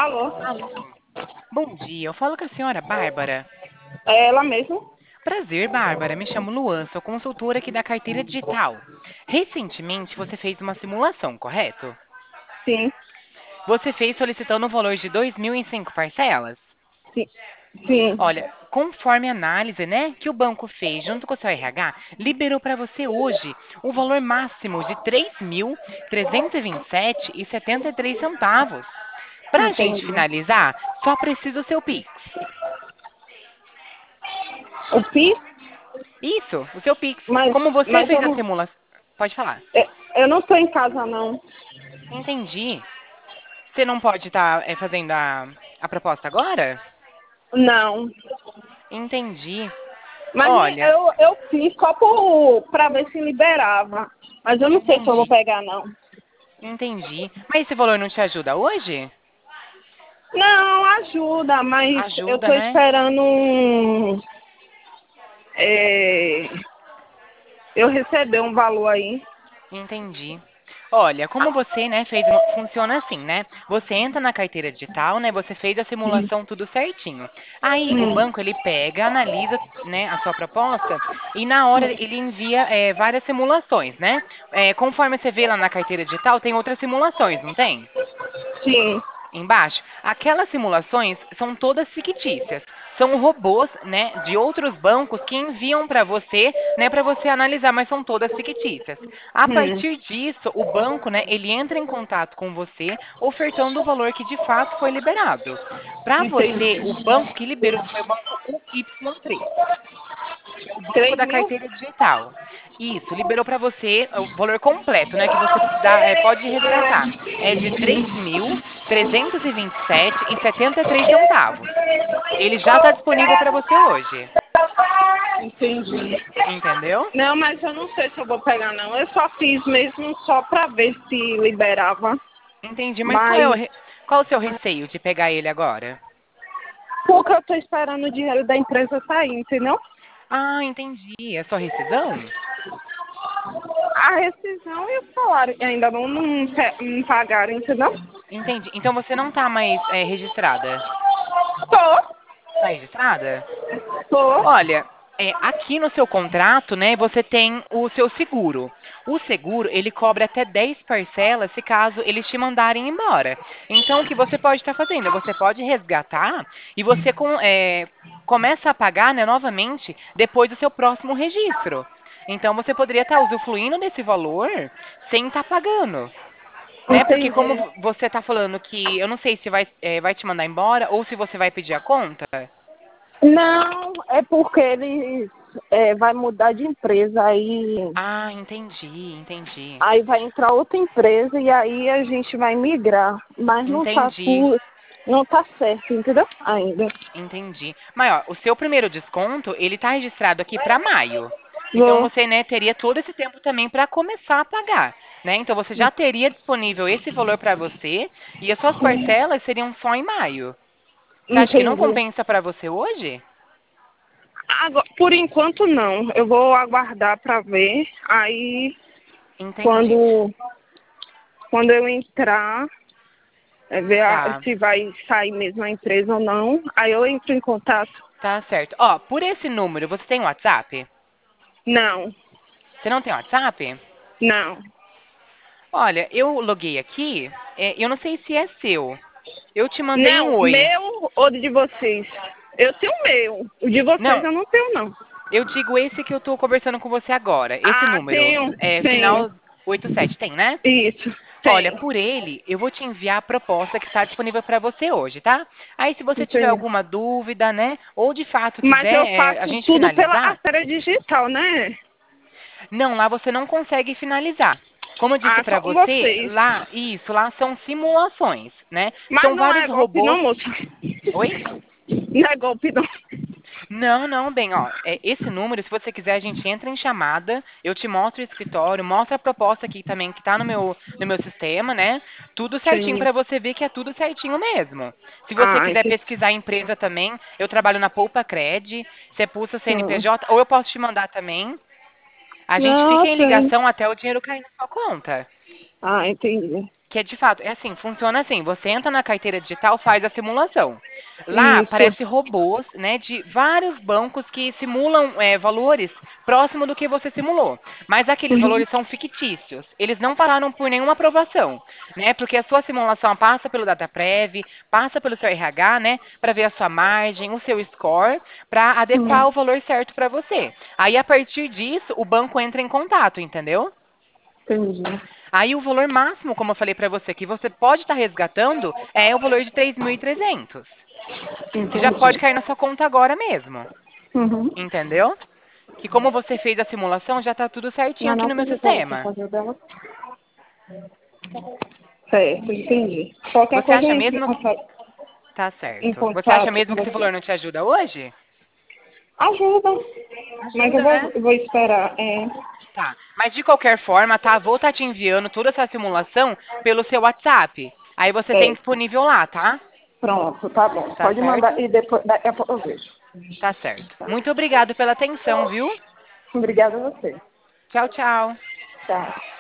Alô? Alô, bom dia. Eu falo com a senhora Bárbara. É ela mesmo? Prazer, Bárbara. Me chamo Luan, sou consultora aqui da carteira digital. Recentemente você fez uma simulação, correto? Sim, Você fez solicitando o valor de 2.000 em 5 parcelas? sim, sim. Olha, conforme a análise, né, que o banco fez junto com o seu RH, liberou para você hoje o valor máximo de 3.327,73 centavos. Para a gente Entendi. finalizar, só preciso o seu Pix. O PIS, Isso, o seu Pix. mas, Como você mas fez a simulação. Pode falar. eu não estou em casa, não. Entendi. Você não pode estar fazendo a proposta agora? Não. Entendi. Mas Olha, eu fiz só para ver se liberava. Mas eu não sei se eu vou entendi. pegar, não. Entendi. Mas esse valor não te ajuda hoje? Não, ajuda, mas eu Ajuda, estou né? esperando é, eu receber um valor aí. Entendi. Olha, como você, né, funciona assim, né? Você entra na carteira digital, né? Você fez a simulação tudo certinho. Aí o Hum, banco ele pega, analisa, né, a sua proposta e na hora ele envia várias simulações, né? Conforme você vê lá na carteira digital, tem outras simulações, não tem? sim, Embaixo. Aquelas simulações são todas fictícias. São robôs, né, de outros bancos que enviam para você analisar, mas são todas fictícias. A hum, partir disso, o banco, né, ele entra em contato com você, ofertando o valor que de fato foi liberado. Para você, o entendi. banco que liberou foi o banco UY3, que é o banco 3 da mil? carteira digital. Isso, liberou para você o valor completo, né, que você pode resgatar. É de 3.327,73 centavos. Ele já está disponível para você hoje. Entendi. Entendeu? Não, mas eu não sei se eu vou pegar, não. Eu só fiz mesmo só pra ver se liberava. Entendi, mas Mas qual o seu receio de pegar ele agora? porque eu tô esperando o dinheiro da empresa sair, entendeu? Ah, entendi. É sua rescisão? A rescisão e o salário ainda não pagaram, entendeu? Entendi. Então você não está mais registrada? Tô, Está registrada? tô. Olha, aqui no seu contrato, né, você tem o seu seguro. O seguro, ele cobre até 10 parcelas se caso eles te mandarem embora. Então, o que você pode estar fazendo? Você pode resgatar e você começa a pagar, né, novamente depois do seu próximo registro. Então, você poderia estar usufruindo desse valor sem estar pagando. Né? Porque como Entendi. você está falando que eu não sei se vai te mandar embora ou se você vai pedir a conta. Não, é porque eles vai mudar de empresa Ah, entendi, entendi. aí vai entrar outra empresa e aí a gente vai migrar. Mas Entendi, não tá certo, entendeu? Ainda. entendi. Mas, ó, o seu primeiro desconto, ele tá registrado aqui para maio. Então Vou. você, né, teria todo esse tempo também para começar a pagar, né? Então você já teria disponível esse valor para você e as suas parcelas seriam só em maio. Você acha que não Entendi. compensa para você hoje? Agora, por enquanto não. Eu vou aguardar para ver. Aí Entendi. quando, quando eu entrar, ver Tá, se vai sair mesmo a empresa ou não, aí eu entro em contato. tá certo. Ó, por esse número, você tem WhatsApp? Não, Você não tem WhatsApp? não. Olha, eu loguei aqui, eu não sei se é seu. Eu te mandei um Não, oi. meu ou de vocês? Eu tenho o meu. O de vocês Não, eu não tenho, não. eu digo esse que eu tô conversando com você agora. Esse Ah, número, tenho, tenho. final 87, tem, né? Isso, Olha, tenho. por ele, eu vou te enviar a proposta que está disponível para você hoje, tá? Aí, se você tiver Entendi. alguma dúvida, né? Ou de fato Mas eu quiser a faço gente tudo pela finalizar, carteira digital, né? não, lá você não consegue finalizar. Como eu disse Ah, para só com você, vocês. lá são simulações, né? Mas São não vários é golpe não, robôs. moça. Oi? Não é golpe não. Não, não, bem, ó, esse número, se você quiser, a gente entra em chamada, eu te mostro o escritório, mostro a proposta aqui também que tá no meu sistema, né? Tudo certinho Sim. para você ver que é tudo certinho mesmo. Se você Ah, quiser entendi. pesquisar a empresa também, eu trabalho na Poupa Cred, você pulsa Hum. CNPJ, ou eu posso te mandar também. A gente Não, fica em tem. ligação até o dinheiro cair na sua conta. Ah, entendi. Que é de fato, é assim, funciona assim, você entra na carteira digital, faz a simulação. Lá Isso. aparece robôs, né, de vários bancos que simulam valores próximo do que você simulou. Mas aqueles Uhum. valores são fictícios. Eles não passaram por nenhuma aprovação, né? Porque a sua simulação passa pelo DataPrev, passa pelo seu RH, né, para ver a sua margem, o seu score, para adequar Uhum. o valor certo para você. Aí a partir disso, o banco entra em contato, entendeu? Entendi. Aí o valor máximo, como eu falei para você, que você pode estar resgatando é o valor de 3.300, que já pode Entendi. cair na sua conta agora mesmo, Uhum. entendeu? Que como você fez a simulação, já está tudo certinho Mas aqui não no meu pedi pra você sistema. fazer o dela. Certo, entendi. Qualquer Você coisa acha eu entro mesmo que... Tá em certo. Você acha contato com mesmo que esse você. valor não te ajuda hoje? Ajuda. Mas eu Ajuda, né? vou esperar. Tá. Mas de qualquer forma, tá? Vou estar te enviando toda essa simulação pelo seu WhatsApp. Aí você tem Certo. disponível lá, tá? Pronto, tá bom. Tá Pode mandar certo? e depois daqui a pouco eu vejo. Tá certo. Muito obrigado pela atenção, viu? Obrigada a você. Tchau, tchau. Tchau.